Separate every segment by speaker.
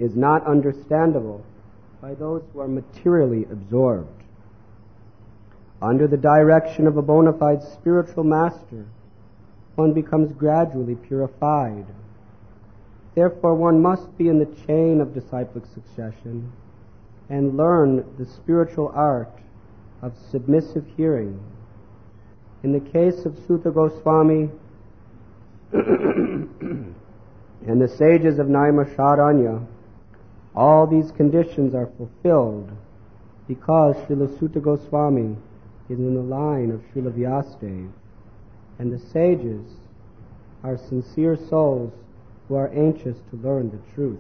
Speaker 1: is not understandable by those who are materially absorbed. Under the direction of a bona fide spiritual master, one becomes gradually purified. Therefore, one must be in the chain of disciplic succession and learn the spiritual art of submissive hearing. In the case of Suta Goswami and the sages of Naimisharanya, all these conditions are fulfilled because Srila Suta Goswami is in the line of Srila Vyasadeva, and the sages are sincere souls who are anxious to learn the truth.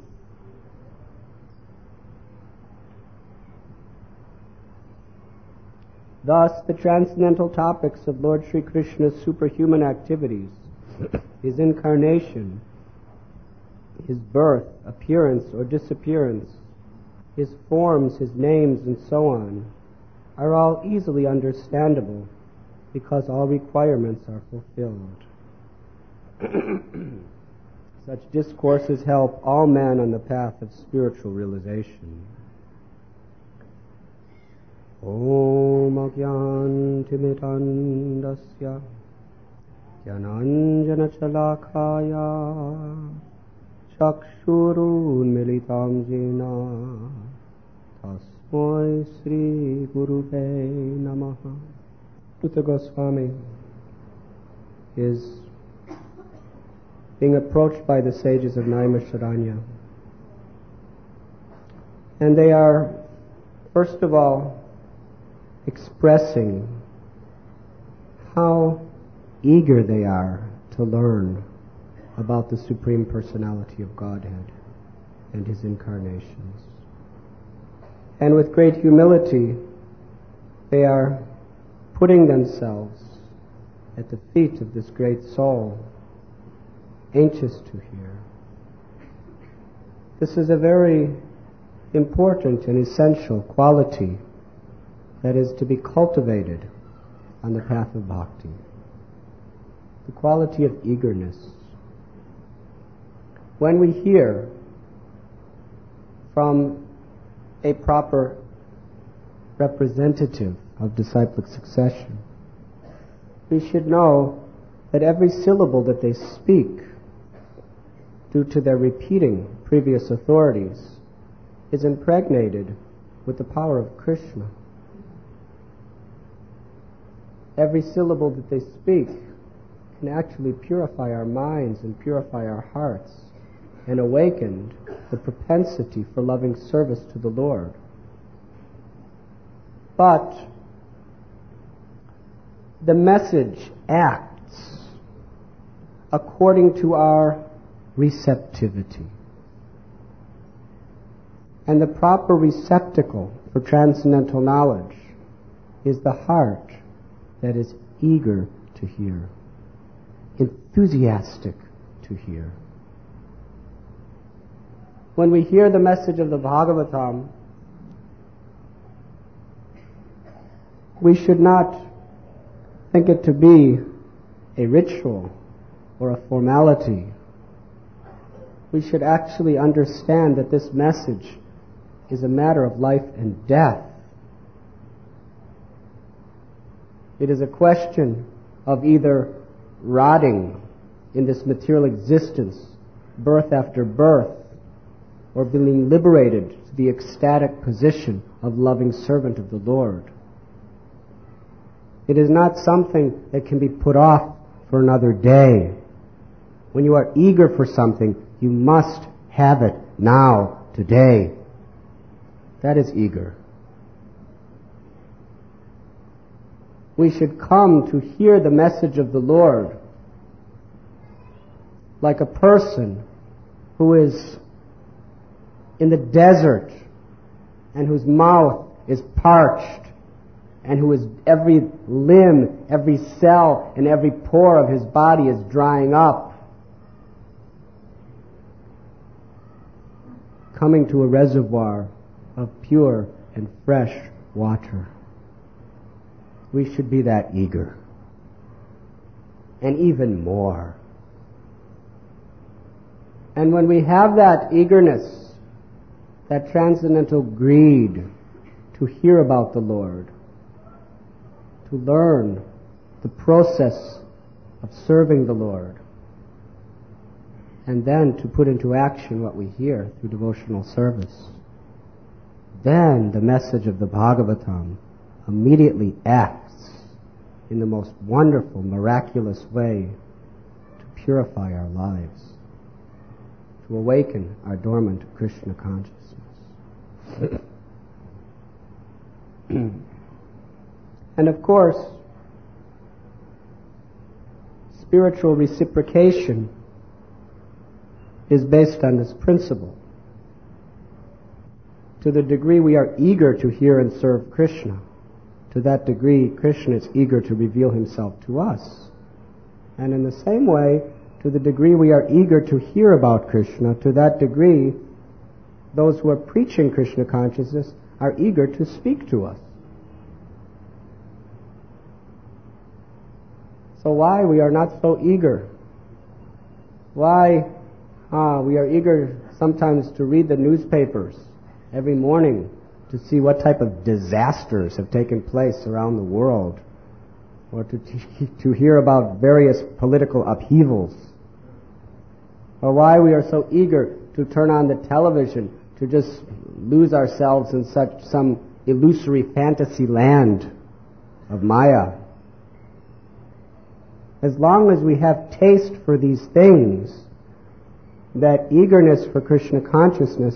Speaker 1: Thus, the transcendental topics of Lord Sri Krishna's superhuman activities, his incarnation, his birth, appearance or disappearance, his forms, his names, and so on, are all easily understandable because all requirements are fulfilled. Such discourses help all men on the path of spiritual realization. Om Agyantimitandasya Gyananjana Chalakaya Chakshurun Militam Jena Tasmai Sri Guruve Namaha. Suta Goswami is being approached by the sages of Naimisharanya. And they are, first of all, expressing how eager they are to learn about the Supreme Personality of Godhead and His incarnations. And with great humility, they are putting themselves at the feet of this great soul, anxious to hear. This is a very important and essential quality that is to be cultivated on the path of bhakti. The quality of eagerness. When we hear from a proper representative of disciplic succession, we should know that every syllable that they speak, due to their repeating previous authorities, is impregnated with the power of Krishna. Every syllable that they speak can actually purify our minds and purify our hearts and awaken the propensity for loving service to the Lord. But the message acts according to our receptivity. And the proper receptacle for transcendental knowledge is the heart that is eager to hear, enthusiastic to hear. When we hear the message of the Bhagavatam, we should not think it to be a ritual or a formality. We should actually understand that this message is a matter of life and death. It is a question of either rotting in this material existence, birth after birth, or being liberated to the ecstatic position of loving servant of the Lord. It is not something that can be put off for another day. When you are eager for something, you must have it now, today. That is eager. We should come to hear the message of the Lord like a person who is in the desert and whose mouth is parched and who is every limb, every cell, and every pore of his body is drying up. Coming to a reservoir of pure and fresh water. We should be that eager. And even more. And when we have that eagerness, that transcendental greed to hear about the Lord, to learn the process of serving the Lord, and then to put into action what we hear through devotional service. Then the message of the Bhagavatam immediately acts in the most wonderful, miraculous way to purify our lives, to awaken our dormant Krishna consciousness. And of course, spiritual reciprocation is based on this principle. To the degree we are eager to hear and serve Krishna, to that degree Krishna is eager to reveal himself to us. And in the same way, to the degree we are eager to hear about Krishna, to that degree those who are preaching Krishna consciousness are eager to speak to us. So why we are not so eager? Why we are eager sometimes to read the newspapers every morning to see what type of disasters have taken place around the world, or to hear about various political upheavals, or why we are so eager to turn on the television to just lose ourselves in some illusory fantasy land of Maya. As long as we have taste for these things, that eagerness for Krishna consciousness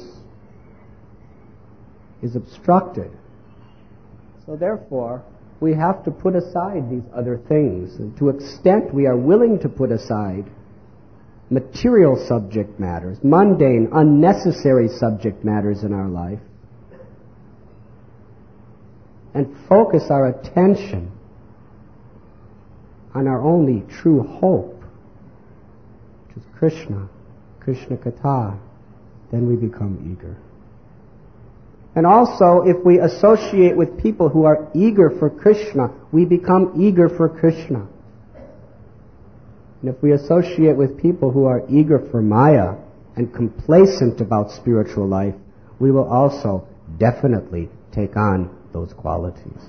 Speaker 1: is obstructed. So therefore, we have to put aside these other things. And to extent we are willing to put aside material subject matters, mundane, unnecessary subject matters in our life, and focus our attention on our only true hope, which is Krishna, Krishna Katha, then we become eager. And also, if we associate with people who are eager for Krishna, we become eager for Krishna. And if we associate with people who are eager for Maya and complacent about spiritual life, we will also definitely take on those qualities.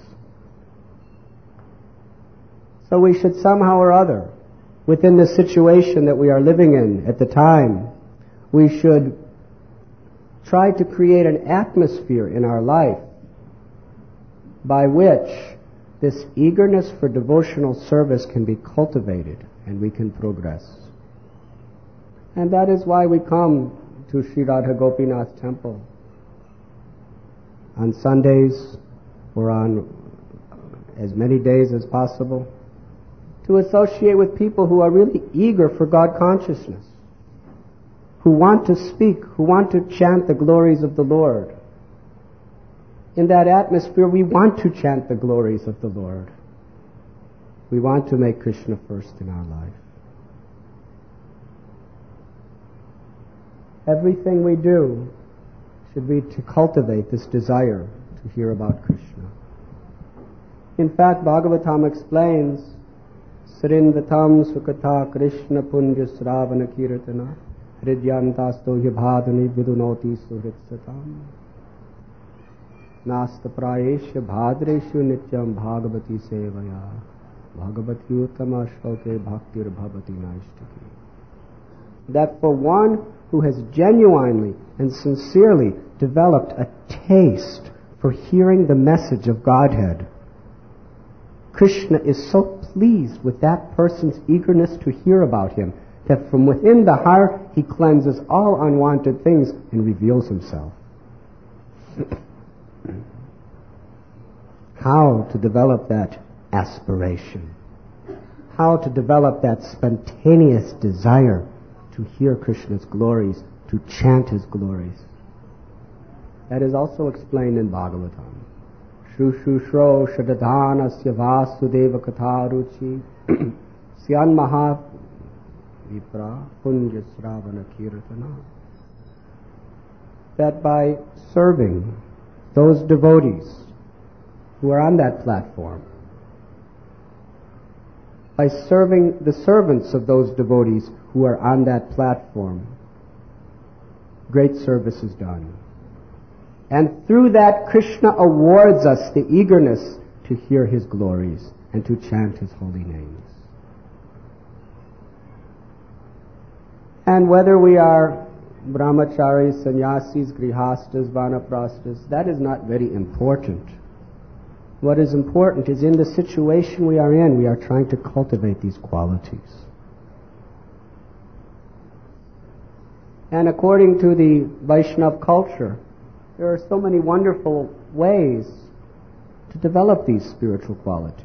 Speaker 1: So we should somehow or other, within the situation that we are living in at the time, we should try to create an atmosphere in our life by which this eagerness for devotional service can be cultivated and we can progress. And that is why we come to Sri Radha Gopinath Temple on Sundays or on as many days as possible, to associate with people who are really eager for God consciousness, who want to speak, who want to chant the glories of the Lord. In that atmosphere, we want to chant the glories of the Lord. We want to make Krishna first in our life. Everything we do should be to cultivate this desire to hear about Krishna. In fact, Bhagavatam explains, Srindatam Sukata Krishna Punja Sravana Kirtana Hridyantasto Yabhadani Vidunoti Suhritsatam Nasta Prayesha Bhadreshu Nityam Bhagavati Sevaya Bhagavati Uttama Shloke Bhaktir Bhavati Naishtaki. That for one who has genuinely and sincerely developed a taste for hearing the message of Godhead, Krishna is so pleased with that person's eagerness to hear about him that from within the heart he cleanses all unwanted things and reveals himself. How to develop that aspiration? How to develop that spontaneous desire to hear Krishna's glories, to chant his glories? That is also explained in Bhagavatam. Shushushro Shadadhanasya Vasudeva Katharuchi Syan Maha Vipra Punja Sravana Kirtana. That by serving those devotees who are on that platform, by serving the servants of those devotees who are on that platform, great service is done. And through that, Krishna awards us the eagerness to hear His glories and to chant His holy names. And whether we are brahmacharis, sannyasis, grihastas, vanaprasthas, that is not very important. What is important is in the situation we are in, we are trying to cultivate these qualities. And according to the Vaishnava culture, there are so many wonderful ways to develop these spiritual qualities.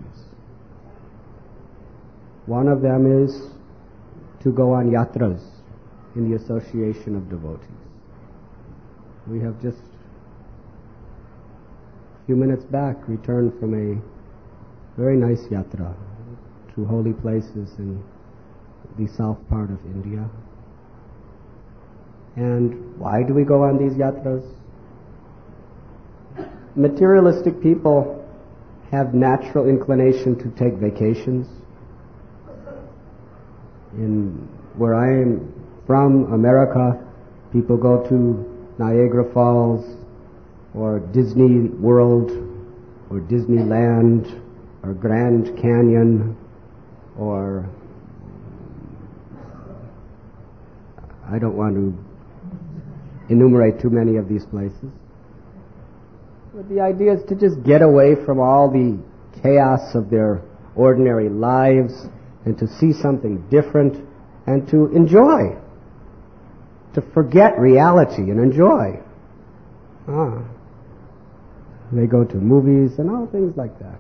Speaker 1: One of them is to go on yatras in the association of devotees. We have just a few minutes back returned from a very nice yatra to holy places in the south part of India. And why do we go on these yatras? Materialistic people have natural inclination to take vacations. Where I am from, America, people go to Niagara Falls or Disney World or Disneyland or Grand Canyon or I don't want to enumerate too many of these places. But the idea is to just get away from all the chaos of their ordinary lives and to see something different and to enjoy, to forget reality and enjoy. They go to movies and all things like that.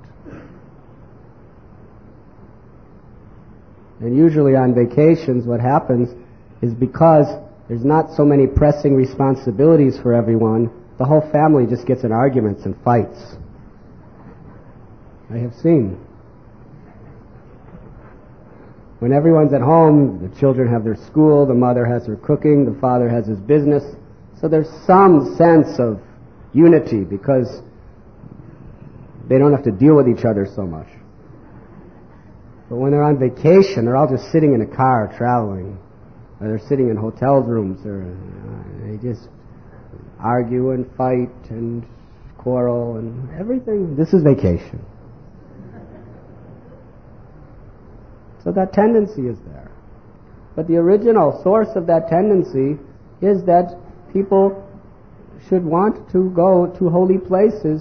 Speaker 1: And usually on vacations what happens is because there's not so many pressing responsibilities for everyone, the whole family just gets in arguments and fights. I have seen. When everyone's at home, the children have their school, the mother has her cooking, the father has his business. So there's some sense of unity because they don't have to deal with each other so much. But when they're on vacation, they're all just sitting in a car traveling. Or they're sitting in hotel rooms. They just argue and fight and quarrel and everything. This is vacation. So that tendency is there. But the original source of that tendency is that people should want to go to holy places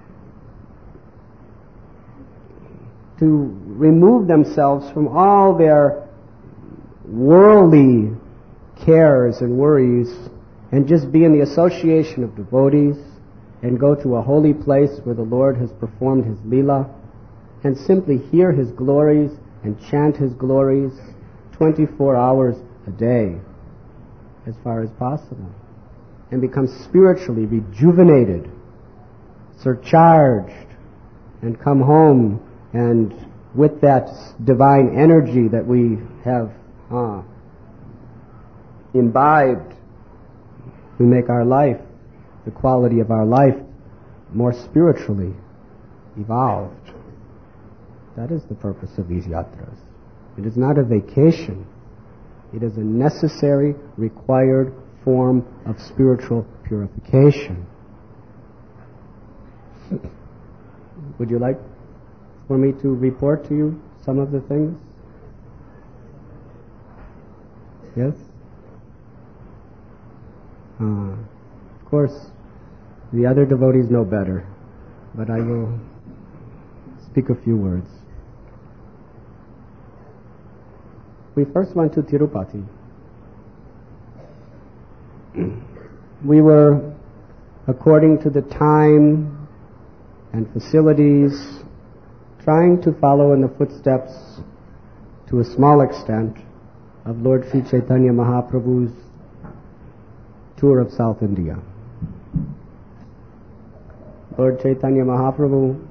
Speaker 1: to remove themselves from all their worldly cares and worries and just be in the association of devotees and go to a holy place where the Lord has performed His Leela and simply hear His glories and chant His glories 24 hours a day as far as possible and become spiritually rejuvenated, surcharged, and come home and with that divine energy that we have imbibed, we make our life, the quality of our life, more spiritually evolved. That is the purpose of these yatras. It is not a vacation. It is a necessary, required form of spiritual purification. Would you like for me to report to you some of the things? Yes? Of course, the other devotees know better, but I will speak a few words. We first went to Tirupati. We were, according to the time and facilities, trying to follow in the footsteps, to a small extent, of Lord Sri Chaitanya Mahaprabhu's tour of South India. Lord Chaitanya Mahaprabhu,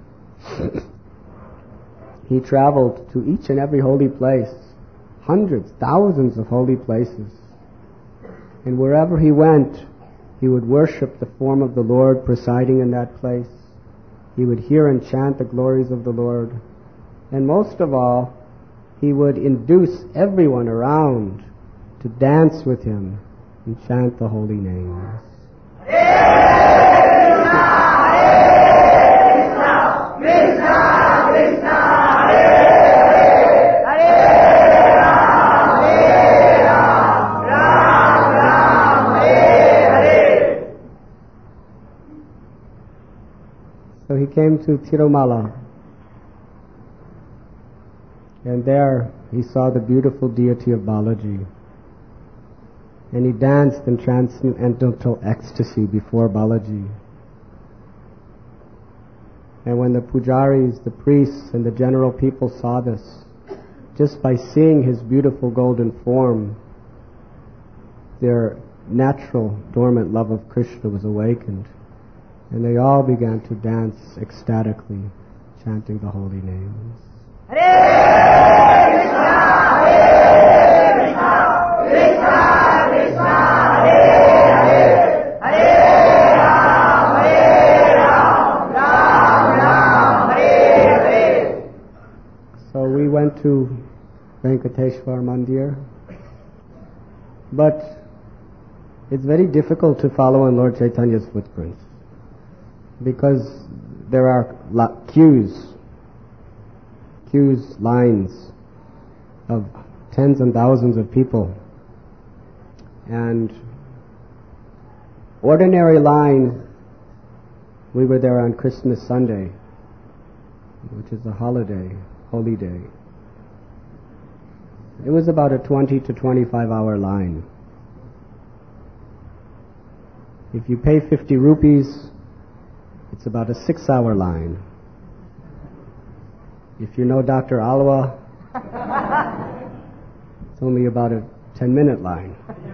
Speaker 1: he traveled to each and every holy place, hundreds, thousands of holy places. And wherever he went, he would worship the form of the Lord presiding in that place. He would hear and chant the glories of the Lord. And most of all, he would induce everyone around to dance with him and chant the holy names. came to Tirumala, and there he saw the beautiful deity of Balaji. And he danced in transcendental ecstasy before Balaji. And when the pujaris, the priests, and the general people saw this, just by seeing his beautiful golden form, their natural dormant love of Krishna was awakened. And they all began to dance ecstatically, chanting the holy names. Hare Krishna, Hare Krishna, Krishna Krishna, Hare Hare, Hare Ram, Hare Ram, Ram Ram, Hare Hare. So we went to Venkateshwar Mandir, but it's very difficult to follow in Lord Chaitanya's footprints because there are lines of tens and thousands of people. And ordinary line, we were there on Christmas Sunday, which is a holiday, holy day. It was about a 20 to 25 hour line. If you pay 50 rupees, it's about a 6-hour line. If you know Dr. Alwa, it's only about a 10-minute line.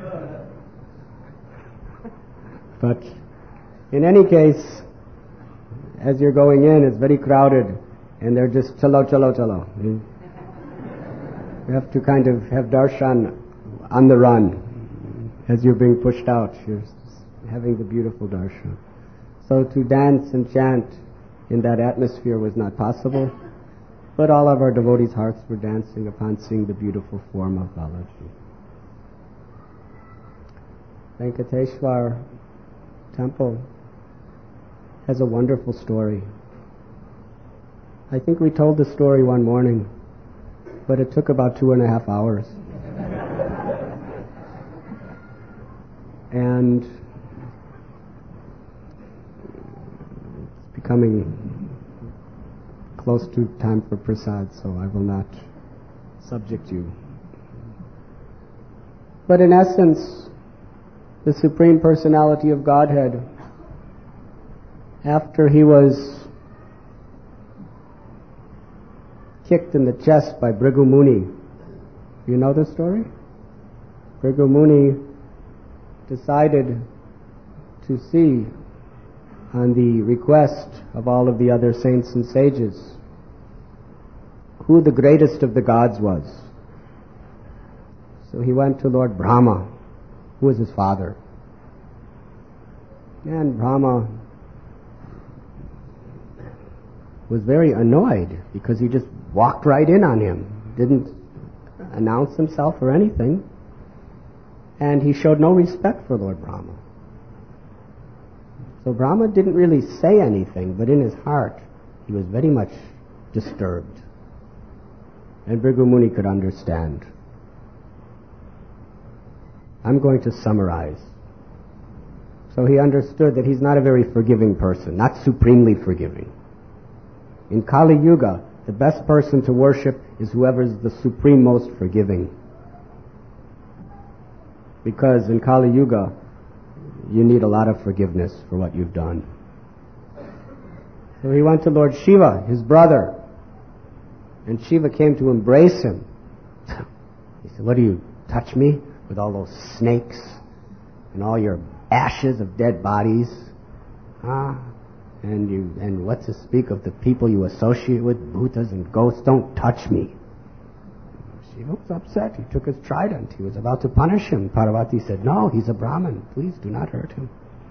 Speaker 1: But in any case, as you're going in, it's very crowded, and they're just chalo, chalo, chalo. You have to kind of have darshan on the run. As you're being pushed out, you're having the beautiful darshan. So to dance and chant in that atmosphere was not possible, but all of our devotees' hearts were dancing upon seeing the beautiful form of Balaji. Venkateshwar Temple has a wonderful story. I think we told the story one morning, but it took about 2.5 hours. And it's becoming close to time for prasad, so I will not subject you. But in essence, the Supreme Personality of Godhead, after he was kicked in the chest by Bhrigu Muni, you know the story? Bhrigu Muni decided to see, on the request of all of the other saints and sages, who the greatest of the gods was. So he went to Lord Brahma, who was his father. And Brahma was very annoyed because he just walked right in on him, didn't announce himself or anything, and he showed no respect for Lord Brahma. So Brahma didn't really say anything, but in his heart he was very much disturbed. And Bhrigu Muni could understand. I'm going to summarize. So he understood that he's not a very forgiving person, not supremely forgiving. In Kali Yuga, the best person to worship is whoever is the supreme most forgiving. Because in Kali Yuga, you need a lot of forgiveness for what you've done. So he went to Lord Shiva, his brother, and Shiva came to embrace him. He said, "What do you touch me with all those snakes and all your ashes of dead bodies? Huh? And what to speak of the people you associate with, bhutas and ghosts? Don't touch me." Shiva was upset. He took his trident. He was about to punish him. Parvati said, "No, he's a Brahmin. Please do not hurt him."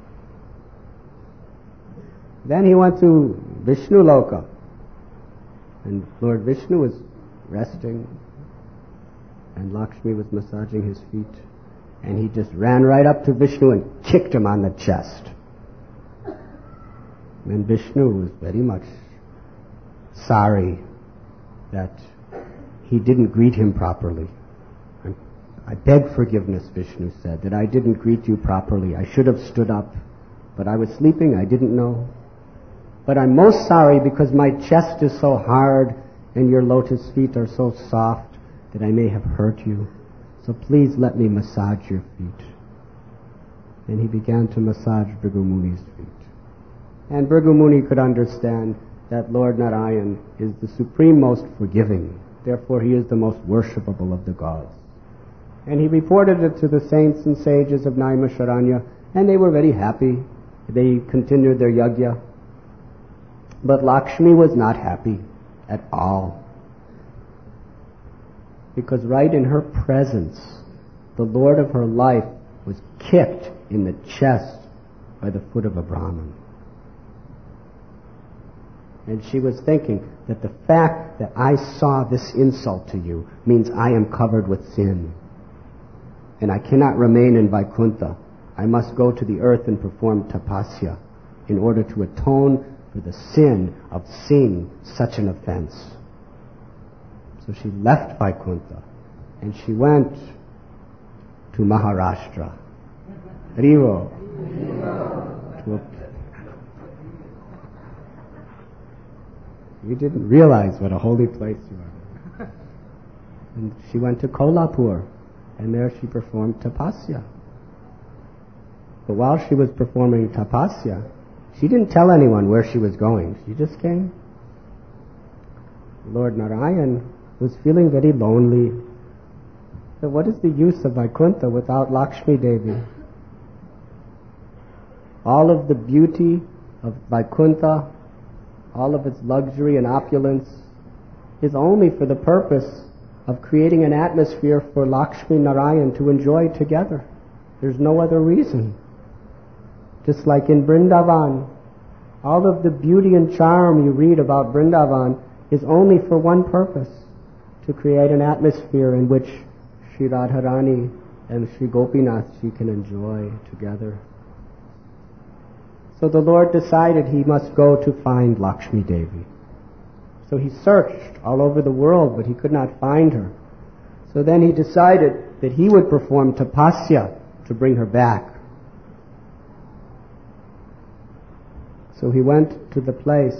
Speaker 1: Then he went to Vishnu Loka. And Lord Vishnu was resting, and Lakshmi was massaging his feet. And he just ran right up to Vishnu and kicked him on the chest. And Vishnu was very much sorry that he didn't greet him properly. "I beg forgiveness," Vishnu said, "that I didn't greet you properly. I should have stood up, but I was sleeping. I didn't know." But I'm most sorry because my chest is so hard and your lotus feet are so soft that I may have hurt you. So please let me massage your feet. And he began to massage Bhrigu Muni's feet. And Bhrigu Muni could understand that Lord Narayan is the supreme most forgiving. Therefore he is the most worshipable of the gods. And he reported it to the saints and sages of Naimisharanya, and they were very happy. They continued their yajna. But Lakshmi was not happy at all. Because right in her presence, the Lord of her life was kicked in the chest by the foot of a Brahmin. And she was thinking that the fact that I saw this insult to you means I am covered with sin. And I cannot remain in Vaikuntha. I must go to the earth and perform tapasya in order to atone for the sin of seeing such an offense. So she left Vaikuntha and she went to Maharashtra. Haribo. You didn't realize what a holy place you are. And she went to Kolhapur, and there she performed tapasya. But while she was performing tapasya, she didn't tell anyone where she was going. She just came. Lord Narayan was feeling very lonely. So what is the use of Vaikuntha without Lakshmi Devi? All of the beauty of Vaikuntha, all of its luxury and opulence, is only for the purpose of creating an atmosphere for Lakshmi Narayan to enjoy together. There's no other reason. Just like in Vrindavan, all of the beauty and charm you read about Vrindavan is only for one purpose, to create an atmosphere in which Sri Radharani and Sri Gopinath Ji can enjoy together. So the Lord decided he must go to find Lakshmi Devi. So he searched all over the world, but he could not find her. So then he decided that he would perform tapasya to bring her back. So he went to the place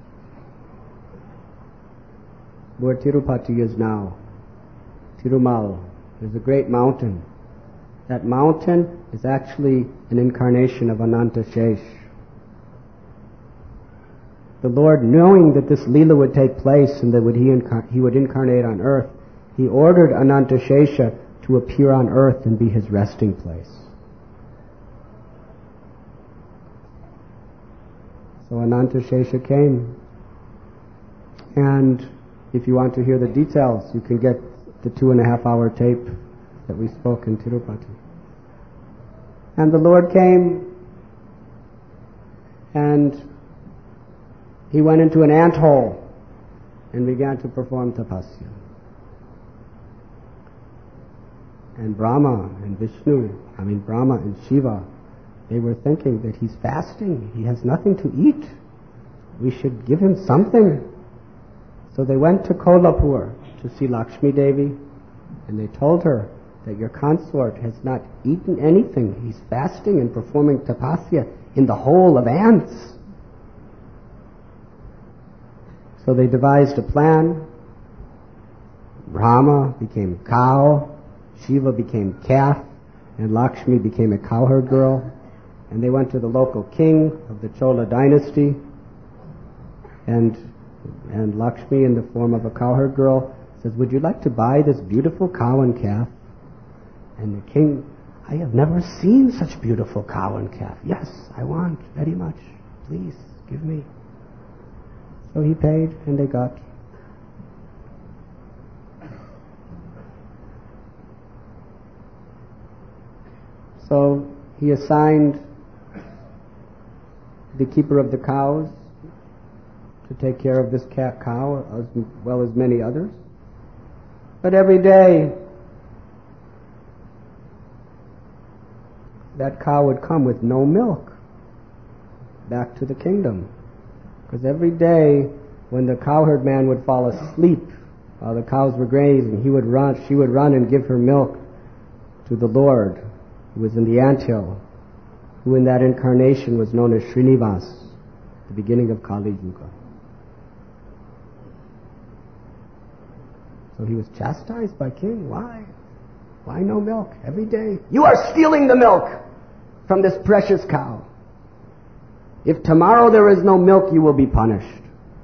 Speaker 1: where Tirupati is now, Tirumal. There's a great mountain. That mountain is actually an incarnation of Anantashesh. The Lord, knowing that this Leela would take place and that he would incarnate on earth, he ordered Anantashesha to appear on earth and be his resting place. So Anantashesha came. And if you want to hear the details, you can get the 2.5-hour tape that we spoke in Tirupati. And the Lord came and he went into an anthole and began to perform tapasya. And Brahma and Shiva, they were thinking that he's fasting. He has nothing to eat. We should give him something. So they went to Kolhapur to see Lakshmi Devi, and they told her that your consort has not eaten anything. He's fasting and performing tapasya in the hole of ants. So they devised a plan. Brahma became cow, Shiva became calf, and Lakshmi became a cowherd girl. And they went to the local king of the Chola dynasty, and Lakshmi, in the form of a cowherd girl, says, "Would you like to buy this beautiful cow and calf?" And the king, "I have never seen such beautiful cow and calf." "Yes, I want very much. Please, give me." So he paid, and they got. So he assigned the keeper of the cows to take care of this cow as well as many others. But every day that cow would come with no milk back to the kingdom. Because every day when the cowherd man would fall asleep while the cows were grazing, she would run and give her milk to the Lord, who was in the anthill, who in that incarnation was known as Srinivas. the beginning of Kali Yuga. So he was chastised by king. Why? Why no milk every day? You are stealing the milk from this precious cow. If tomorrow there is no milk, you will be punished.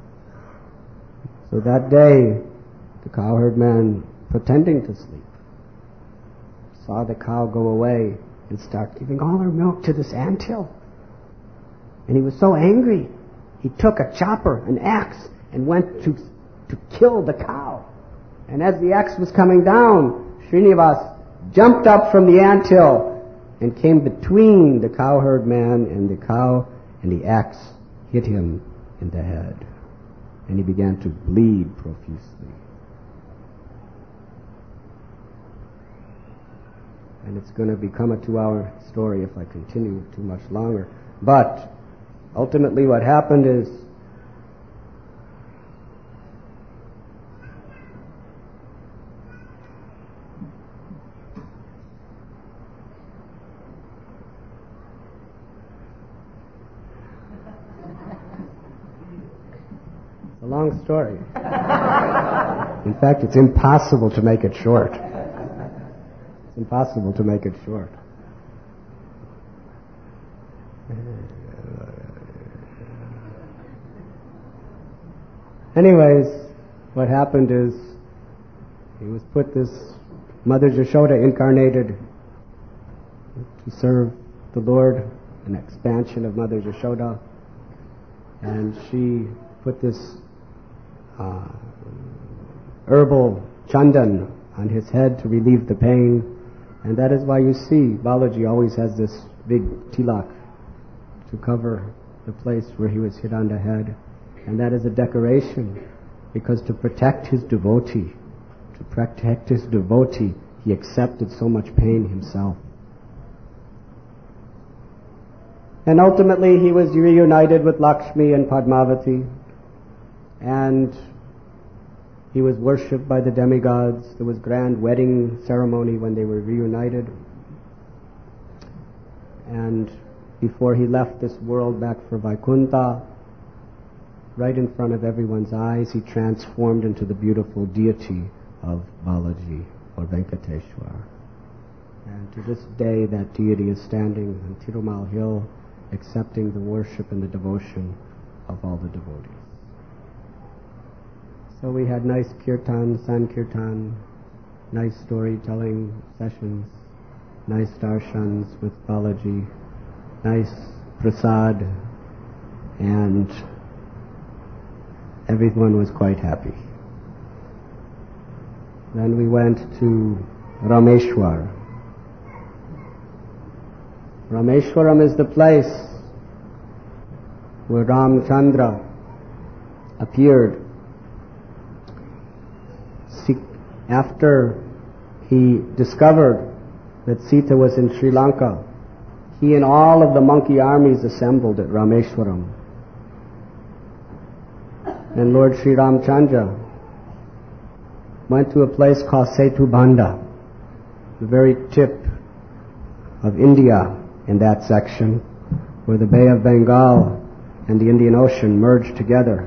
Speaker 1: So that day, the cowherd man, pretending to sleep, saw the cow go away and start giving all her milk to this anthill. And he was so angry, he took a chopper, an axe, and went to kill the cow. And as the axe was coming down, Srinivas jumped up from the anthill and came between the cowherd man and the cow, and the axe hit him in the head. And he began to bleed profusely. And it's going to become a 2-hour story if I continue too much longer. But ultimately what happened is it's a long story. In fact, it's impossible to make it short. It's impossible to make it short. Anyways, what happened is he was put this Mother Yashoda incarnated to serve the Lord, an expansion of Mother Yashoda, and she put this herbal chandan on his head to relieve the pain. And that is why you see Balaji always has this big tilak to cover the place where he was hit on the head. And that is a decoration, because to protect his devotee, he accepted so much pain himself. And ultimately he was reunited with Lakshmi and Padmavati, and he was worshipped by the demigods. There was grand wedding ceremony when they were reunited. And before he left this world back for Vaikuntha, right in front of everyone's eyes, he transformed into the beautiful deity of Balaji or Venkateshwar. And to this day, that deity is standing on Tirumal Hill, accepting the worship and the devotion of all the devotees. So we had nice kirtan, sankirtan, nice storytelling sessions, nice darshans with Balaji, nice prasad, and everyone was quite happy. Then we went to Rameshwar. Rameshwaram is the place where Ramchandra appeared after he discovered that Sita was in Sri Lanka. He and all of the monkey armies assembled at Rameshwaram. And Lord Sri Ramchandra went to a place called Setubanda, the very tip of India in that section, where the Bay of Bengal and the Indian Ocean merged together.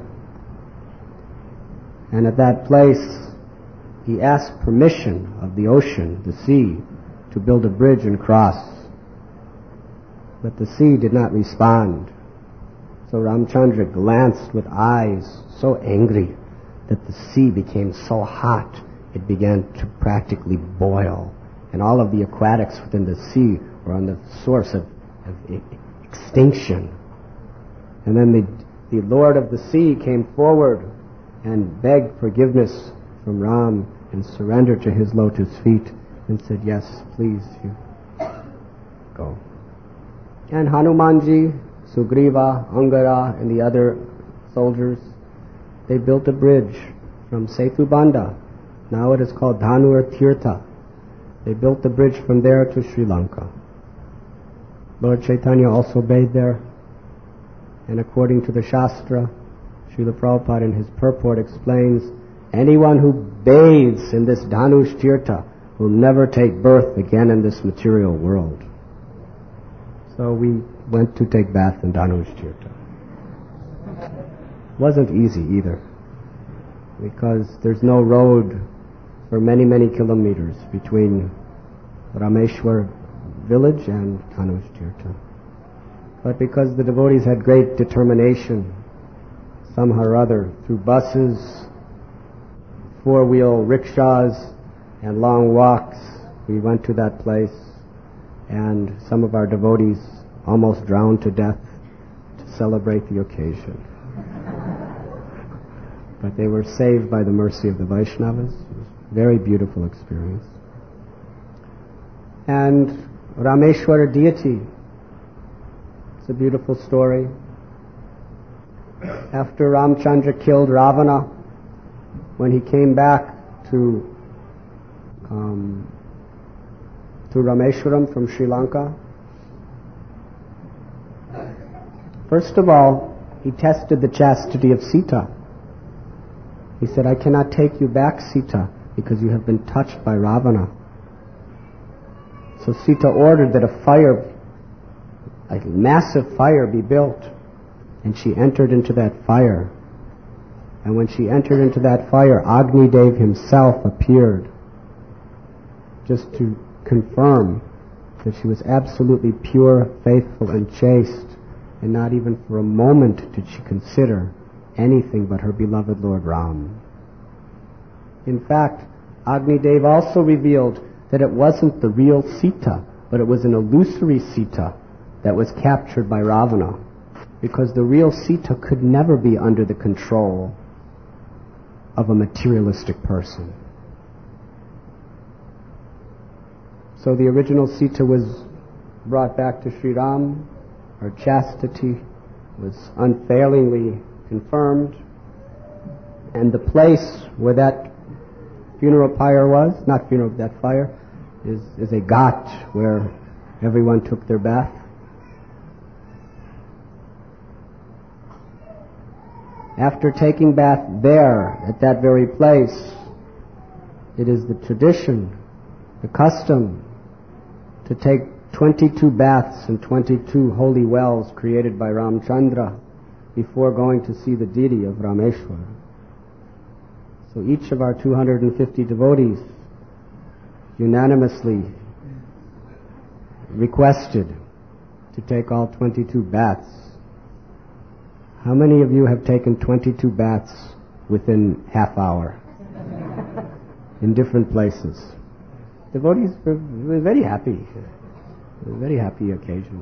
Speaker 1: And at that place, he asked permission of the ocean, the sea, to build a bridge and cross. But the sea did not respond. So Ramchandra glanced with eyes so angry that the sea became so hot it began to practically boil. And all of the aquatics within the sea were on the source of extinction. And then the Lord of the sea came forward and begged forgiveness from Ram and surrendered to his lotus feet and said, yes, please, you go. And Hanumanji, Sugriva, Angara, and the other soldiers, they built a bridge from Setubanda. Now it is called Dhanur Tirtha. They built the bridge from there to Sri Lanka. Lord Chaitanya also bathed there. And according to the Shastra, Srila Prabhupada in his purport explains, anyone who bathes in this Dhanush Tirtha will never take birth again in this material world. So we went to take bath in Dhanush Tirtha. Wasn't easy either, because there's no road for many, many kilometers between Rameshwar village and Kanuj Tirtha. But because the devotees had great determination, somehow or other, through buses, four-wheel rickshaws, and long walks, we went to that place, and some of our devotees almost drowned to death to celebrate the occasion. But they were saved by the mercy of the Vaishnavas. It was a very beautiful experience. And Rameshwara deity, it's a beautiful story. After Ramchandra killed Ravana, when he came back to Rameshwaram from Sri Lanka, first of all, he tested the chastity of Sita. He said, I cannot take you back, Sita, because you have been touched by Ravana. So Sita ordered that a massive fire be built, and she entered into that fire. And when she entered into that fire, Agni Dev himself appeared, just to confirm that she was absolutely pure, faithful, and chaste, and not even for a moment did she consider anything but her beloved Lord Ram. In fact, Agni Dev also revealed that it wasn't the real Sita, but it was an illusory Sita that was captured by Ravana, because the real Sita could never be under the control of a materialistic person. So the original Sita was brought back to Sri Ram. Her chastity was unfailingly confirmed. And the place where that funeral pyre was, not funeral, that fire, is a ghat where everyone took their bath. After taking bath there, at that very place, it is the tradition, the custom, to take 22 baths and 22 holy wells created by Ramchandra before going to see the deity of Rameshwar. So each of our 250 devotees unanimously requested to take all 22 baths. How many of you have taken 22 baths within half hour in different places? Devotees were very happy. It was a very happy occasion.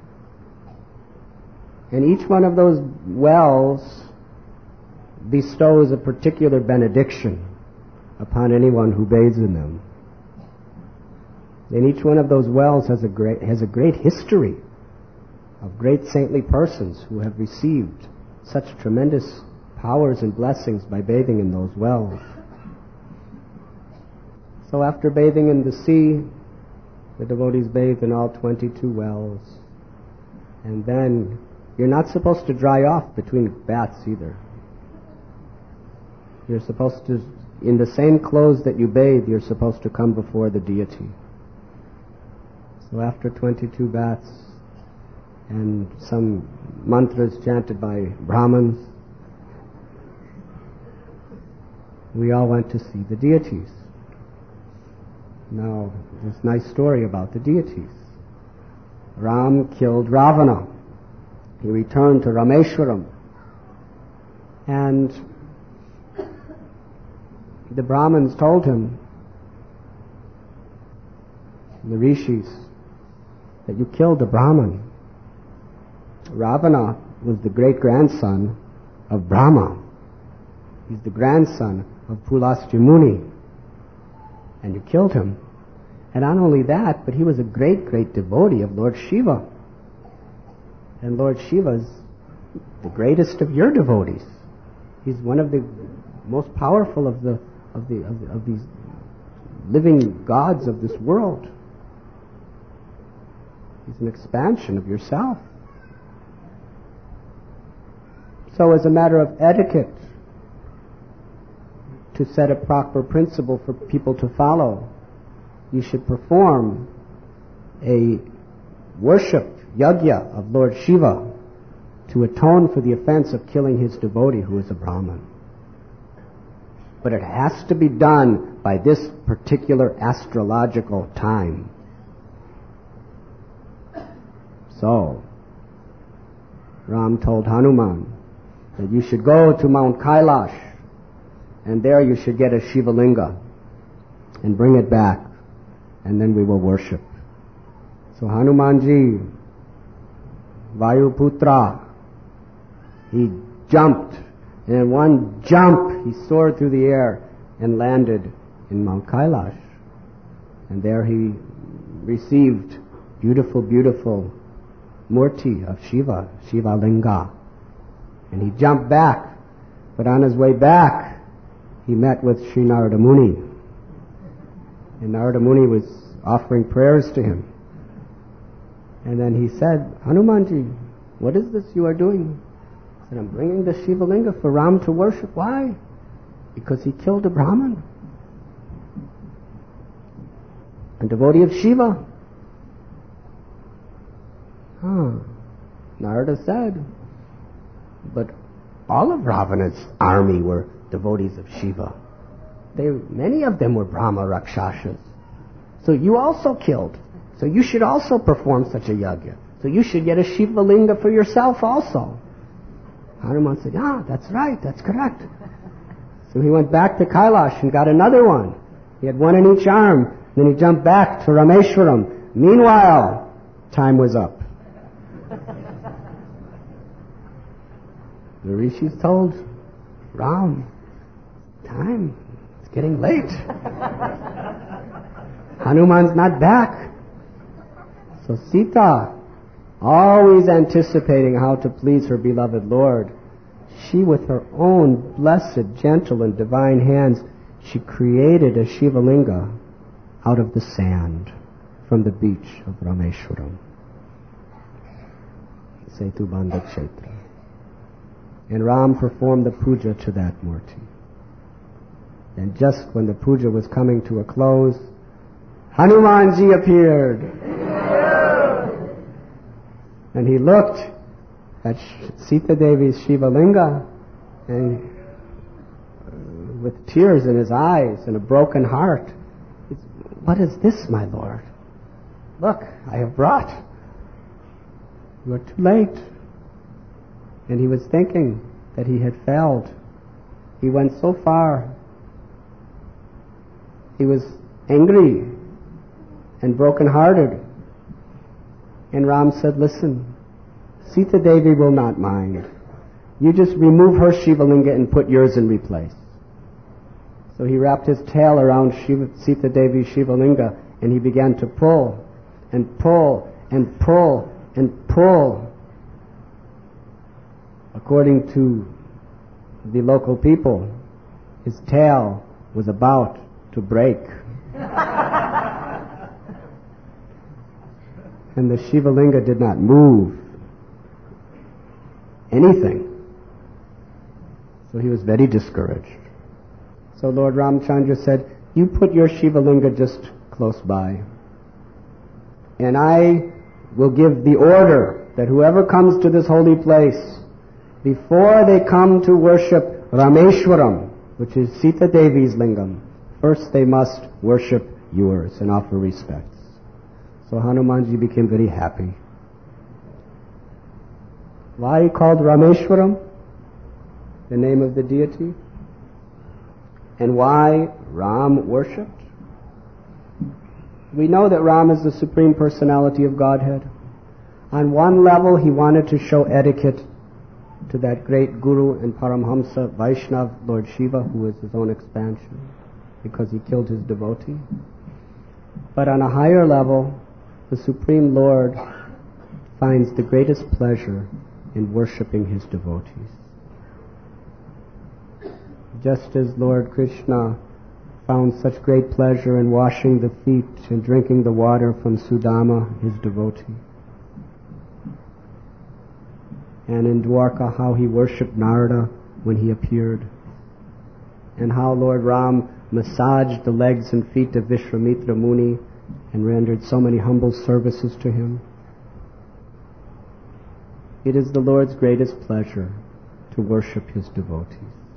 Speaker 1: And each one of those wells bestows a particular benediction upon anyone who bathes in them. And each one of those wells has a great history of great saintly persons who have received such tremendous powers and blessings by bathing in those wells. So after bathing in the sea, the devotees bathed in all 22 wells. And then you're not supposed to dry off between baths either. You're supposed to, in the same clothes that you bathe, you're supposed to come before the deity. So after 22 baths and some mantras chanted by Brahmins, we all went to see the deities. Now, there's a nice story about the deities. Ram killed Ravana. He returned to Rameshwaram. And the Brahmins told him, the rishis, that you killed a Brahman. Ravana was the great-grandson of Brahma. He's the grandson of Pulastya Muni. And you killed him. And not only that, but he was a great, great devotee of Lord Shiva. And Lord Shiva's the greatest of your devotees. He's one of the most powerful of these living gods of this world. He's an expansion of yourself. So as a matter of etiquette, to set a proper principle for people to follow, you should perform a worship, yajna, of Lord Shiva to atone for the offense of killing his devotee who is a Brahmin. But it has to be done by this particular astrological time. So, Ram told Hanuman that you should go to Mount Kailash, and there you should get a Shiva Linga and bring it back, and then we will worship. So Hanumanji, Vayuputra, he jumped, and in one jump he soared through the air and landed in Mount Kailash. And there he received beautiful, beautiful Murti of Shiva, Shiva Linga. And he jumped back, but on his way back, he met with Sri Narada Muni. And Narada Muni was offering prayers to him. And then he said, Hanumanji, what is this you are doing? He said, I'm bringing the Shiva Linga for Ram to worship. Why? Because he killed a Brahmin, a devotee of Shiva. Narada said, but all of Ravana's army were devotees of Shiva. Many of them were Brahma Rakshasas. So you also killed. So you should also perform such a yajna. So you should get a Shiva Linga for yourself also. Hanuman said, that's right, that's correct. So he went back to Kailash and got another one. He had one in each arm. Then he jumped back to Rameshwaram. Meanwhile, time was up. The rishis told Ram, time, it's getting late. Hanuman's not back. So Sita, always anticipating how to please her beloved Lord, she with her own blessed, gentle, and divine hands, she created a Shiva Linga out of the sand from the beach of Rameshwaram. Setubandha Kshetra. And Ram performed the puja to that Murti. And just when the puja was coming to a close, Hanumanji appeared. And he looked at Sita Devi's Shiva Linga, and with tears in his eyes and a broken heart, what is this, my Lord? Look, I have brought. You are too late. And he was thinking that he had failed. He went so far. He was angry and broken-hearted. And Ram said, listen, Sita Devi will not mind. You just remove her Shiva Linga and put yours in replace. So he wrapped his tail around Sita Devi's Shiva Linga, and he began to pull and pull and pull and pull. According to the local people, his tail was about to break. And the Shiva Linga did not move anything. So he was very discouraged. So Lord Ramchandra said, you put your Shiva Linga just close by, and I will give the order that whoever comes to this holy place, before they come to worship Rameshwaram, which is Sita Devi's lingam, first they must worship yours and offer respects. So Hanumanji became very happy. Why called Rameshwaram? The name of the deity. And why Ram worshipped? We know that Ram is the Supreme Personality of Godhead. On one level, he wanted to show etiquette to that great Guru and Paramhamsa Vaishnav, Lord Shiva, who was his own expansion, because he killed his devotee. But on a higher level, the Supreme Lord finds the greatest pleasure in worshipping his devotees. Just as Lord Krishna found such great pleasure in washing the feet and drinking the water from Sudama, his devotee. And in Dwarka, how he worshipped Narada when he appeared. And how Lord Ram massaged the legs and feet of Vishwamitra Muni and rendered so many humble services to him. It is the Lord's greatest pleasure to worship His devotees.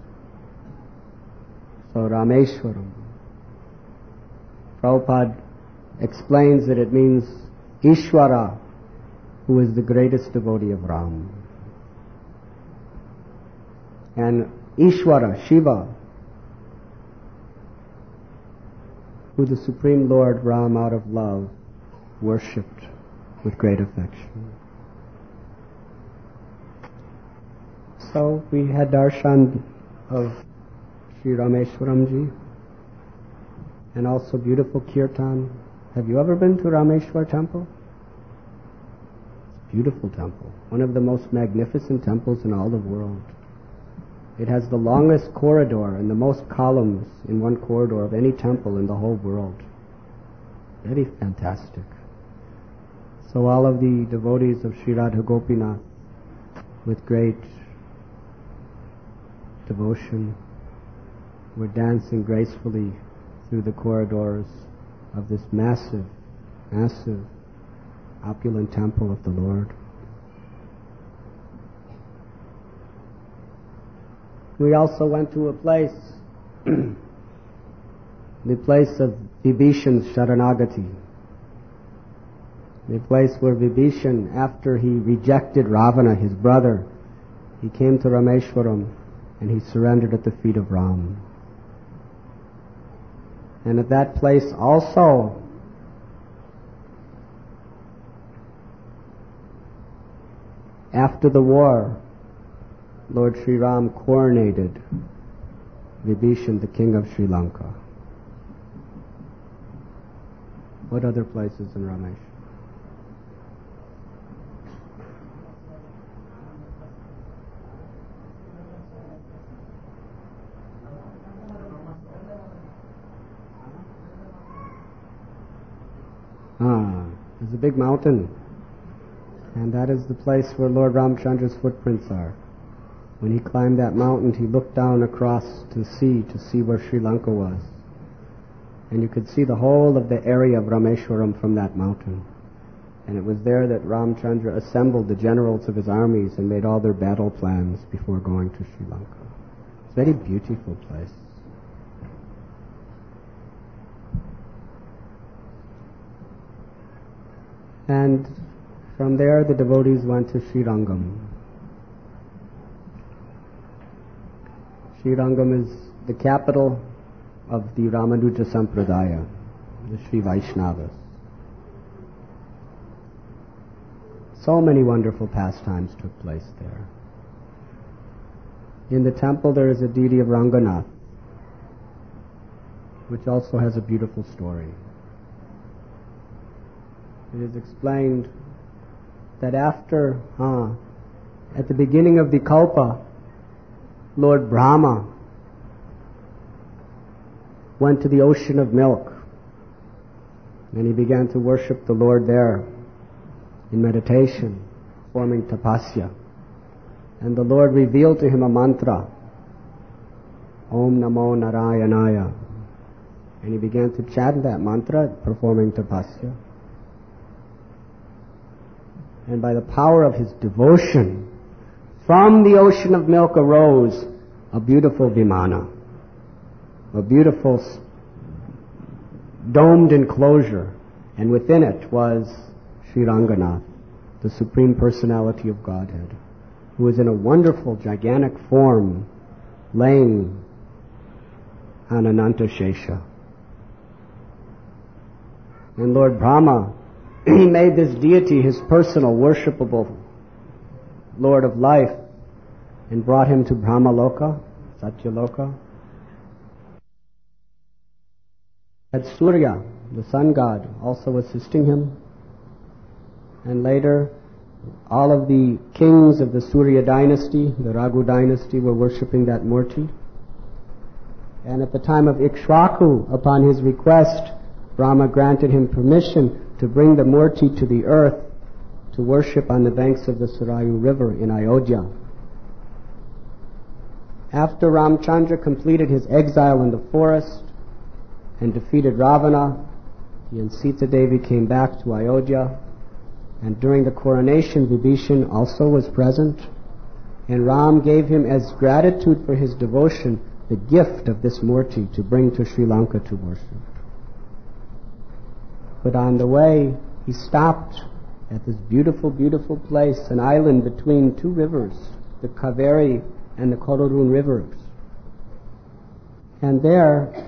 Speaker 1: So Rameshwaram, Prabhupada explains that it means Ishvara, who is the greatest devotee of Ram. And Ishvara, Shiva, who the Supreme Lord Ram, out of love, worshipped with great affection. So we had darshan of Sri Rameshwaramji, and also beautiful kirtan. Have you ever been to Rameshwar temple? It's a beautiful temple, one of the most magnificent temples in all the world. It has the longest corridor and the most columns in one corridor of any temple in the whole world. Very fantastic. So all of the devotees of Sri Radha Gopinath, with great devotion, were dancing gracefully through the corridors of this massive, massive, opulent temple of the Lord. We also went to a place, the place of Vibhishan's Sharanagati, the place where Vibhishan, after he rejected Ravana, his brother, he came to Rameshwaram and he surrendered at the feet of Ram. And at that place also, after the war, Lord Sri Ram coronated Vibhishan, the king of Sri Lanka. What other places in Ramesh? There's a big mountain, and that is the place where Lord Ramchandra's footprints are. When he climbed that mountain, he looked down across to the sea to see where Sri Lanka was. And you could see the whole of the area of Rameshwaram from that mountain. And it was there that Ramchandra assembled the generals of his armies and made all their battle plans before going to Sri Lanka. It's a very beautiful place. And from there the devotees went to Srirangam. Srirangam is the capital of the Ramanuja Sampradaya, the Sri Vaishnavas. So many wonderful pastimes took place there. In the temple there is a deity of Ranganath, which also has a beautiful story. It is explained that at the beginning of the Kalpa, Lord Brahma went to the ocean of milk and he began to worship the Lord there in meditation, performing tapasya. And the Lord revealed to him a mantra, Om Namo Narayanaya. And he began to chant that mantra, performing tapasya. And by the power of his devotion, from the ocean of milk arose a beautiful vimana, a beautiful domed enclosure, and within it was Sri Ranganath, the Supreme Personality of Godhead, who was in a wonderful, gigantic form, laying on Ananta Shesha. And Lord Brahma, he made this deity his personal, worshipable Lord of life, and brought him to Brahmaloka, Satyaloka. Had Surya, the sun god, also assisting him. And later, all of the kings of the Surya dynasty, the Raghu dynasty, were worshipping that Murti. And at the time of Ikshvaku, upon his request, Brahma granted him permission to bring the Murti to the earth to worship on the banks of the Sarayu River in Ayodhya. After Ramchandra completed his exile in the forest and defeated Ravana, he and Sita Devi came back to Ayodhya, And during the coronation, Vibhishan also was present. And Ram gave him, as gratitude for his devotion, the gift of this murti to bring to Sri Lanka to worship. But on the way, he stopped at this beautiful, beautiful place, an island between two rivers, the Kaveri and the Kororun rivers. And there,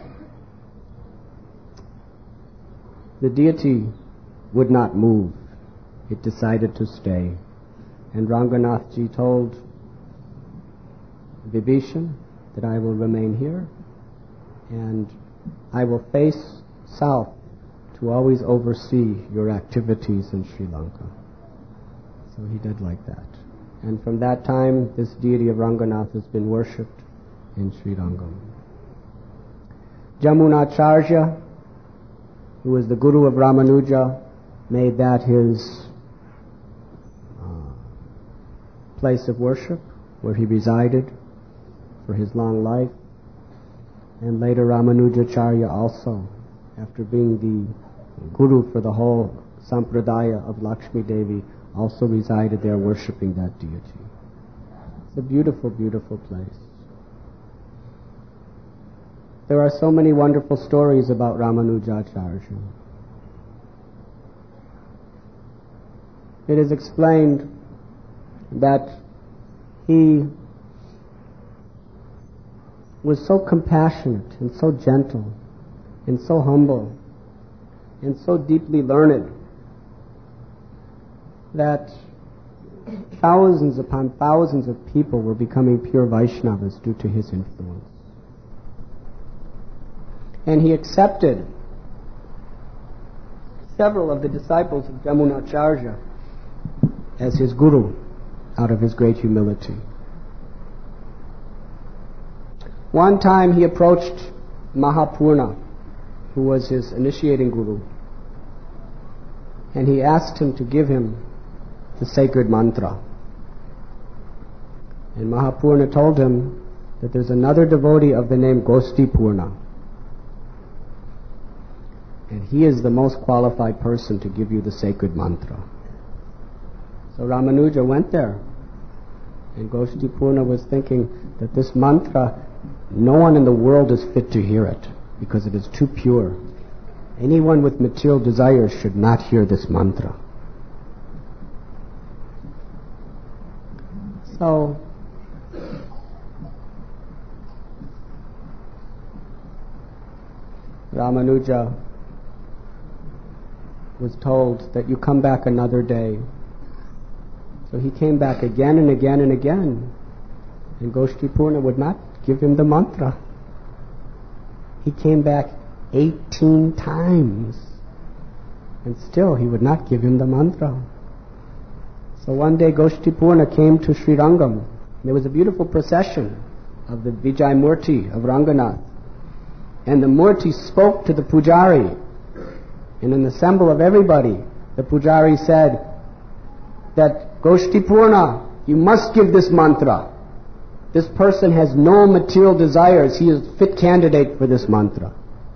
Speaker 1: the deity would not move. It decided to stay. And Ranganathji told Vibhishan that I will remain here and I will face south to always oversee your activities in Sri Lanka. So he did like that. And from that time, this deity of Ranganath has been worshipped in Sri Rangam. Jamunacharya, who was the guru of Ramanuja, made that his place of worship, where he resided for his long life. And later Ramanujacharya also, after being the guru for the whole sampradaya of Lakshmi Devi, also resided there worshipping that deity. It's a beautiful, beautiful place. There are so many wonderful stories about Ramanujacharya. It is explained that he was so compassionate and so gentle and so humble and so deeply learned that thousands upon thousands of people were becoming pure Vaishnavas due to his influence. And he accepted several of the disciples of Jamunacharya as his guru out of his great humility. One time he approached Mahapurna, who was his initiating guru, and he asked him to give him the sacred mantra. And Mahapurna told him that there's another devotee of the name Goshtipurna, and he is the most qualified person to give you the sacred mantra. So Ramanuja went there, and Goshtipurna was thinking that this mantra, no one in the world is fit to hear it because it is too pure. Anyone with material desires should not hear this mantra. So Ramanuja was told that you come back another day. So he came back again and again and again, and Goshtipurna would not give him the mantra. He came back 18 times, and still he would not give him the mantra. So one day Goshtipurna came to Sri Rangam. There was a beautiful procession of the Vijay Murti of Ranganath, and the Murti spoke to the Pujari, and in the assembly of everybody, the Pujari said that Goshtipurna, you must give this mantra. This person has no material desires. He is a fit candidate for this mantra.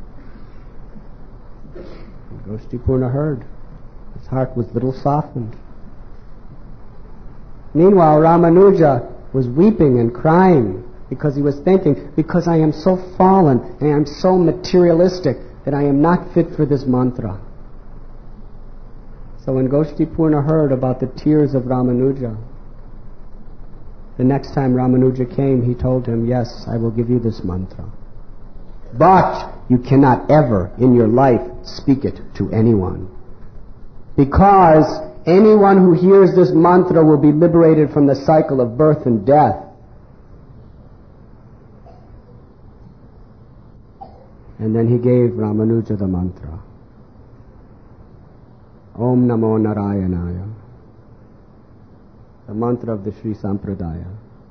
Speaker 1: And Goshtipurna heard. His heart was a little softened. Meanwhile, Ramanuja was weeping and crying because he was thinking, because I am so fallen and I am so materialistic that I am not fit for this mantra. So when Goshtipurna heard about the tears of Ramanuja, the next time Ramanuja came, he told him, yes, I will give you this mantra. But you cannot ever in your life speak it to anyone. Because anyone who hears this mantra will be liberated from the cycle of birth and death. And then he gave Ramanuja the mantra. Om Namo Narayanaya. The mantra of the Sri Sampradaya.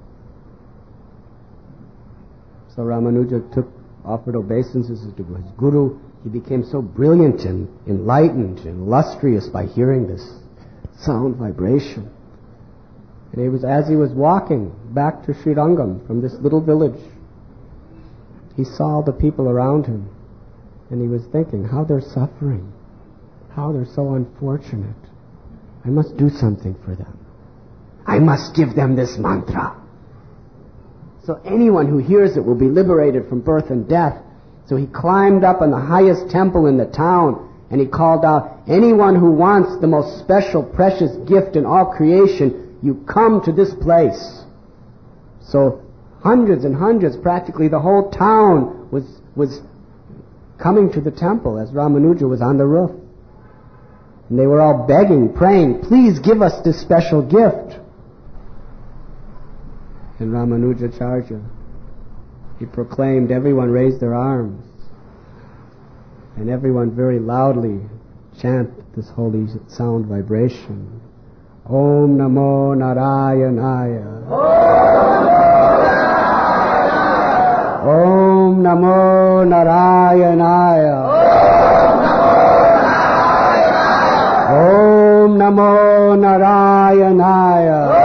Speaker 1: So Ramanuja offered obeisances to his guru. He became so brilliant and enlightened and illustrious by hearing this sound vibration. And as he was walking back to Sri Rangam from this little village, he saw the people around him, and he was thinking how they're suffering, how they're so unfortunate. I must do something for them. I must give them this mantra. So anyone who hears it will be liberated from birth and death. So he climbed up on the highest temple in the town, and he called out, anyone who wants the most special, precious gift in all creation, you come to this place. So hundreds and hundreds, practically the whole town was coming to the temple as Ramanuja was on the roof. And they were all begging, praying, please give us this special gift. And Ramanujacharya, he proclaimed, everyone raised their arms. And everyone very loudly chant this holy sound vibration. Om Namo Narayanaya. Om Namo Narayanaya. Om Namo Narayanaya.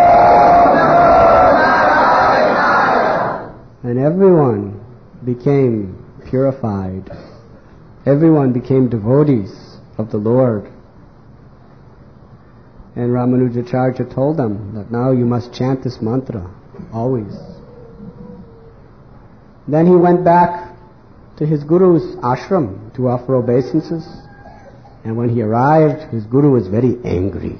Speaker 1: And everyone became purified. Everyone became devotees of the Lord. And Ramanujacharya told them that now you must chant this mantra always. Then he went back to his guru's ashram to offer obeisances. And when he arrived, his guru was very angry.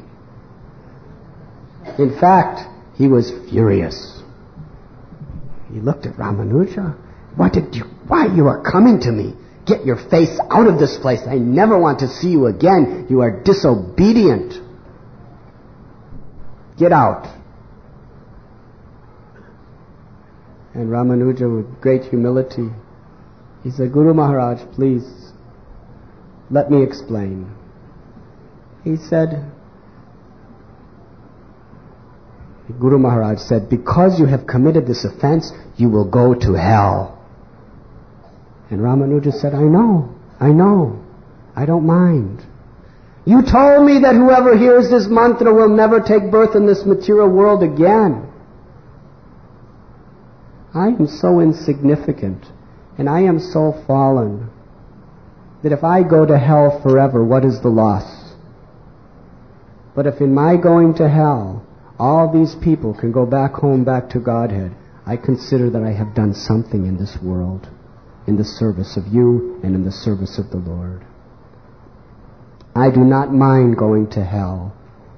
Speaker 1: In fact, he was furious. He looked at Ramanuja. Why you are coming to me? Get your face out of this place. I never want to see you again. You are disobedient. Get out. And Ramanuja, with great humility, he said, Guru Maharaj, please, let me explain. He said, Guru Maharaj said, because you have committed this offense, you will go to hell. And Ramanuja said, I know, I don't mind. You told me that whoever hears this mantra will never take birth in this material world again. I am so insignificant, and I am so fallen, that if I go to hell forever, what is the loss? But if in my going to hell, all these people can go back home, back to Godhead, I consider that I have done something in this world, in the service of you and in the service of the Lord. I do not mind going to hell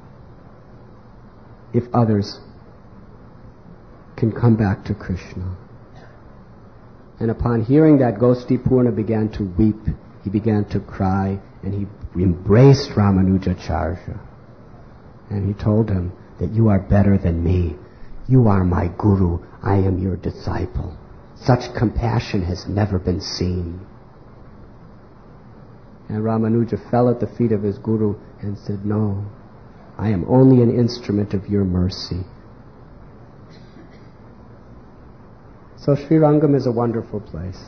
Speaker 1: if others can come back to Krishna. And upon hearing that, Gosti Purna began to weep. He began to cry, and he embraced Ramanujacharya. And he told him that you are better than me. You are my guru. I am your disciple. Such compassion has never been seen. And Ramanuja fell at the feet of his guru and said, no, I am only an instrument of your mercy. So Sri Rangam is a wonderful place.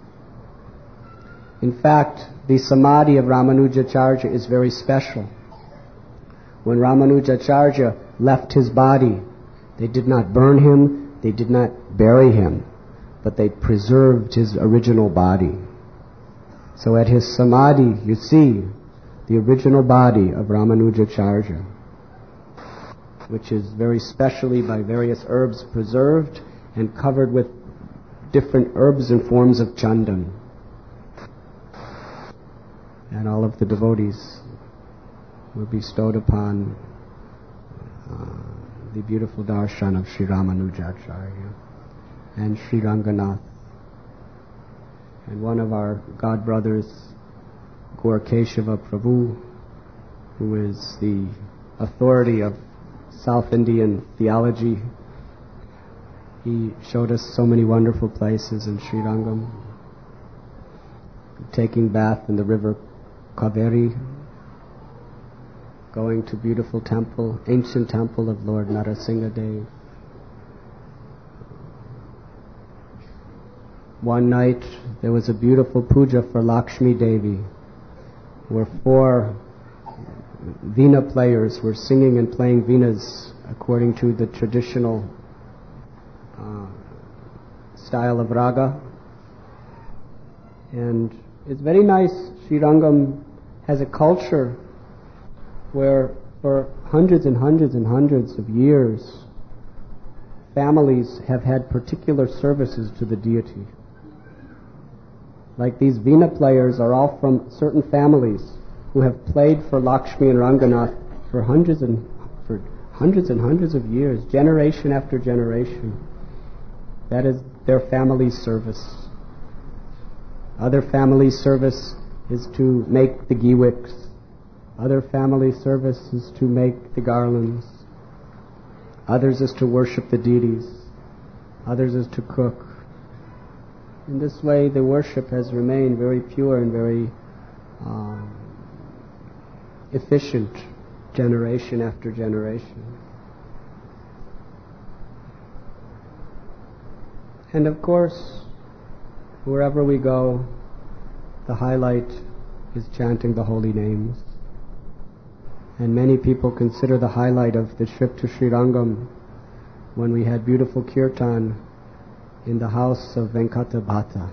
Speaker 1: In fact, the samadhi of Ramanujacharya is very special. When Ramanujacharya left his body, they did not burn him, they did not bury him, but they preserved his original body. So at his samadhi, you see the original body of Ramanujacharya, which is very specially by various herbs preserved and covered with different herbs and forms of chandan. And all of the devotees were bestowed upon the beautiful darshan of Sri Ramanujacharya and Sri Ranganath. And one of our god brothers, Gaurkeshava Prabhu, who is the authority of South Indian theology, he showed us so many wonderful places in Sri Rangam. Taking bath in the river Kaveri, going to beautiful temple, ancient temple of Lord Narasimhadev. One night there was a beautiful puja for Lakshmi Devi, where 4 veena players were singing and playing veenas according to the traditional style of raga. And it's very nice. Sri Rangam has a culture where for hundreds and hundreds and hundreds of years, families have had particular services to the deity. Like these Veena players are all from certain families who have played for Lakshmi and Ranganath for hundreds and hundreds of years, generation after generation. That is their family service. Other family service is to make the ghee-wicks. Other family service is to make the garlands. Others is to worship the deities. Others is to cook. In this way, the worship has remained very pure and very efficient, generation after generation. And of course, wherever we go, the highlight is chanting the holy names. And many people consider the highlight of the trip to Srirangam when we had beautiful kirtan in the house of Venkata Bhatta.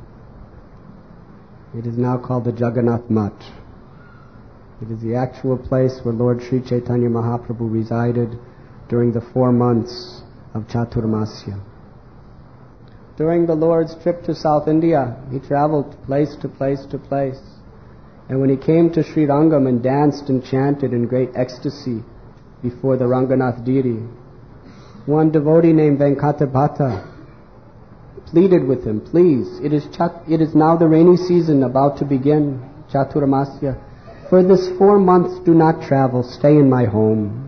Speaker 1: It is now called the Jagannath Mutt. It is the actual place where Lord Sri Chaitanya Mahaprabhu resided during the 4 months of Chaturmasya. During the Lord's trip to South India, he traveled place to place to place. And when he came to Srirangam and danced and chanted in great ecstasy before the Ranganath deity, one devotee named Venkata Bhatta pleaded with him, please, it is now the rainy season about to begin, Chaturmasya. For this 4 months do not travel, stay in my home.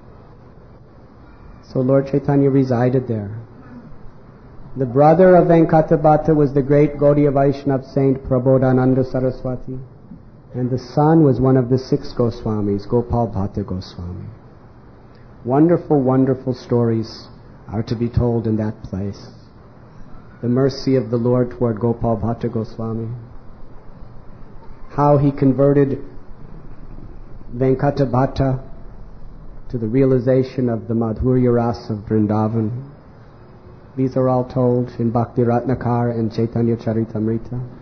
Speaker 1: So Lord Chaitanya resided there. The brother of Venkata Bhatta was the great Gaudiya Vaishnava saint Prabodhananda Saraswati. And the son was one of the 6 Goswamis, Gopal Bhatta Goswami. Wonderful, wonderful stories are to be told in that place. The mercy of the Lord toward Gopal Bhatta Goswami. How he converted Venkata Bhatta to the realization of the Madhurya Rasa of Vrindavan. These are all told in Bhakti Ratnakara and Chaitanya Charitamrita.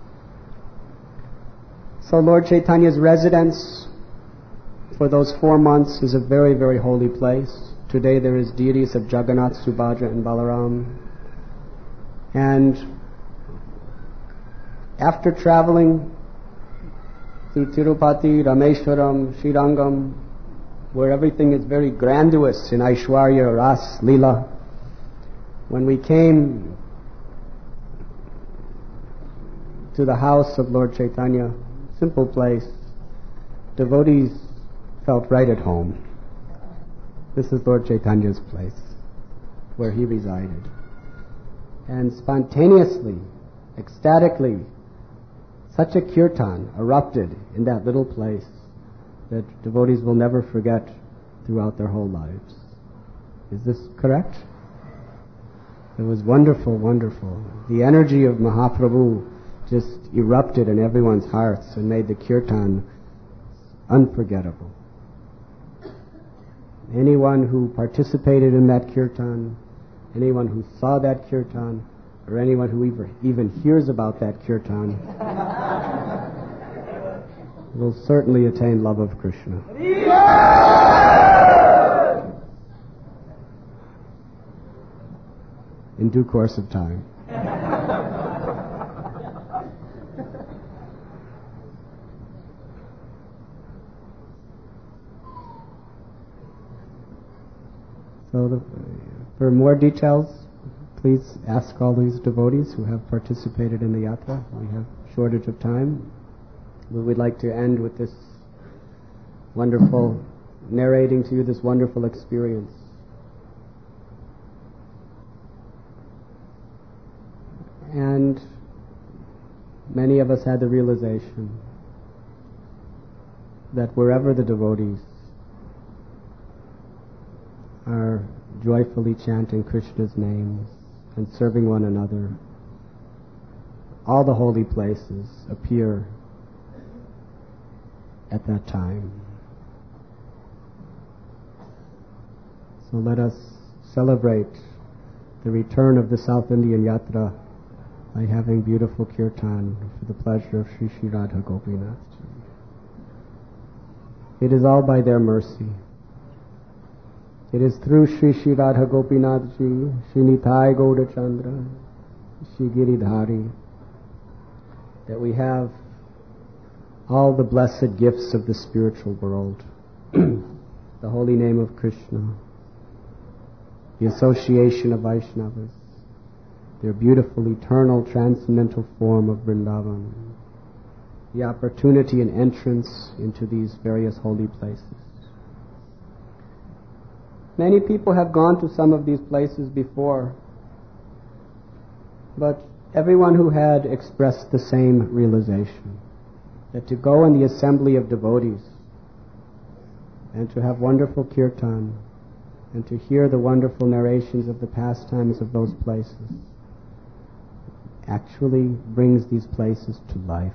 Speaker 1: So Lord Chaitanya's residence for those 4 months is a very, very holy place. Today there is deities of Jagannath, Subhadra and Balaram. And after traveling through Tirupati, Rameshwaram, Srirangam, where everything is very grandiose in Aishwarya, Ras, Leela, when we came to the house of Lord Chaitanya, simple place, devotees felt right at home. This is Lord Chaitanya's place, where he resided. And spontaneously, ecstatically, such a kirtan erupted in that little place that devotees will never forget throughout their whole lives. Is this correct? It was wonderful, wonderful. The energy of Mahaprabhu just erupted in everyone's hearts and made the kirtan unforgettable. Anyone who participated in that kirtan, anyone who saw that kirtan, or anyone who even hears about that kirtan will certainly attain love of Krishna. In due course of time. So for more details, please ask all these devotees who have participated in the yatra. We have shortage of time. We would like to end with this wonderful, narrating to you this wonderful experience. And many of us had the realization that wherever the devotees are joyfully chanting Krishna's names and serving one another, all the holy places appear at that time. So let us celebrate the return of the South Indian Yatra by having beautiful kirtan for the pleasure of Sri Sri Radha Gopinath. It is all by their mercy. It is through Sri Sri Radha Gopinath Ji, Sri Nitai Gauda Chandra, Sri Giridhari, that we have all the blessed gifts of the spiritual world. The holy name of Krishna, the association of Vaishnavas, their beautiful, eternal, transcendental form of Vrindavan, the opportunity and entrance into these various holy places. Many people have gone to some of these places before, but everyone who had expressed the same realization, that to go in the assembly of devotees and to have wonderful kirtan and to hear the wonderful narrations of the pastimes of those places actually brings these places to life.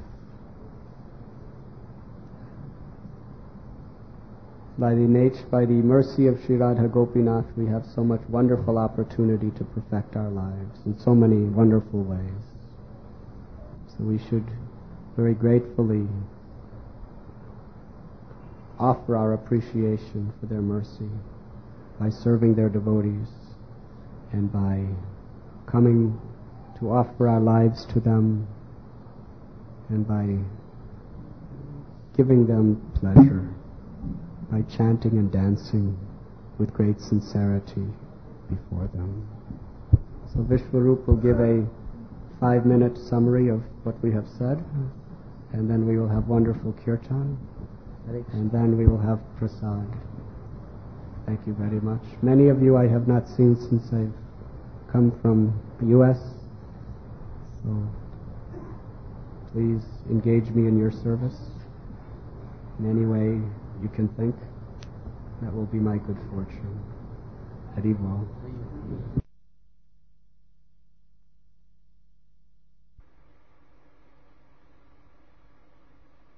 Speaker 1: By the mercy of Sri Radha Gopinath, we have so much wonderful opportunity to perfect our lives in so many wonderful ways. So we should very gratefully offer our appreciation for their mercy by serving their devotees and by coming to offer our lives to them and by giving them pleasure, by chanting and dancing with great sincerity before them. So Vishwarup will give a 5-minute summary of what we have said, and then we will have wonderful kirtan, and then we will have prasad. Thank you very much. Many of you I have not seen since I've come from the U.S., so please engage me in your service in any way you can think. That will be my good fortune. Hari Bol.